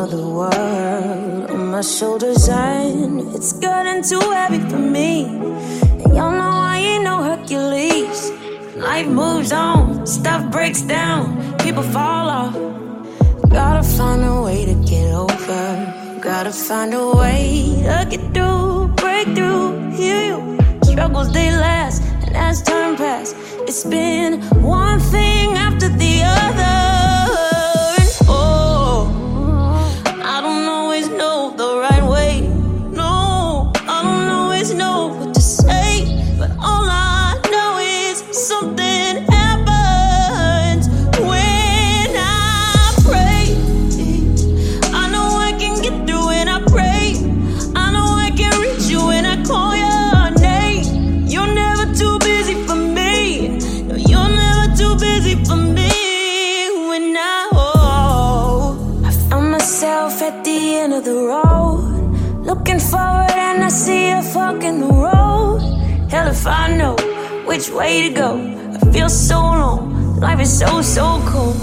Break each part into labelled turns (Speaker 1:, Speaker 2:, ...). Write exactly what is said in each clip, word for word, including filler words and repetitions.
Speaker 1: another world on my shoulders, and it's getting too heavy for me. And y'all know I ain't no Hercules. Life moves on, stuff breaks down, people fall off. Gotta find a way to get over. Gotta find a way to get through, break through, heal you. Struggles, they last, and as time passes, it's been one thing after the other. And oh, I don't always know the right way. No, I don't always know what to say. But all I know is something happens when I pray. I know I can get through when I pray. I know I can reach you when I call you. At the end of the road, looking forward and I see a fork in the road. Hell if I know which way to go. I feel so alone, life is so, so cold.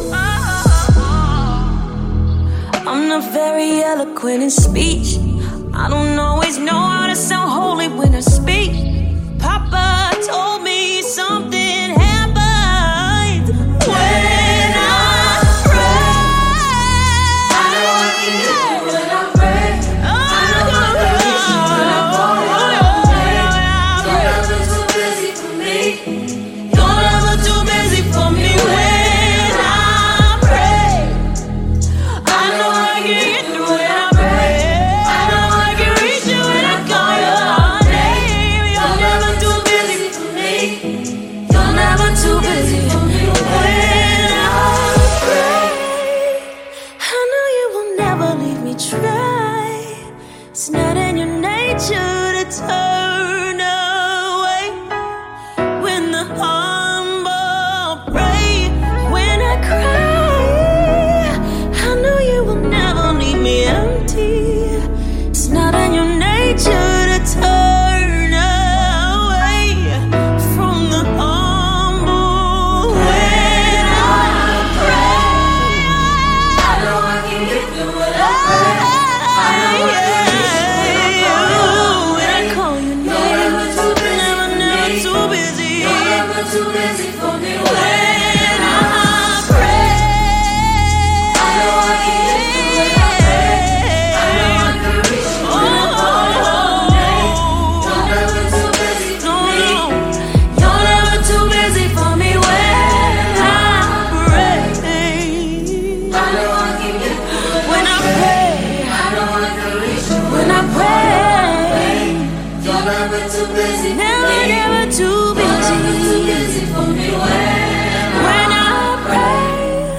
Speaker 1: I'm not very eloquent in speech. I don't always know how to sound holy when I speak. Papa told me something happened when I pray. I know I can do it when I pray. I know I can reach you when I call your name. You're never too busy for me. You're never too busy for me when I pray. I know I can get through when I pray. I know I can reach you when I call your name. You're never too busy for me. You're never too busy for me when I pray. I know you will never leave me dry. It's not in your nature to turn away. When the humble pray, when I cry, I know you will never leave me empty. It's not in your nature to turn away from the humble. When I pray, I know I can get through what I pray. I know I can reach you when I call your name. You're never too busy, never, never too busy. You're never too busy for me when I pray. I know I can get through what I pray. I know I can reach you when I call your name. You're never too busy for me. You're never too busy for me when I pray. I know I can get through when I pray. I know I can reach you when I pray. You're never too busy, never, never too busy. You're never too busy for me when I pray.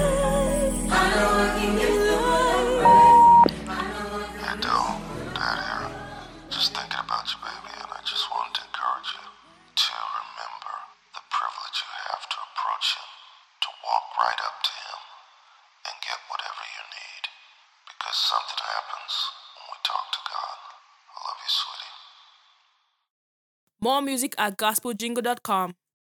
Speaker 1: I know I can get through when I pray. I know I can.
Speaker 2: Hey, Dale, Dad here. Just thinking about you, baby, and I just wanted to encourage you to remember the privilege you have to approach him, to walk right up to him and get whatever you need, because something happens when we talk to God. I love you, sweetie.
Speaker 3: More music at gospel jingle dot com.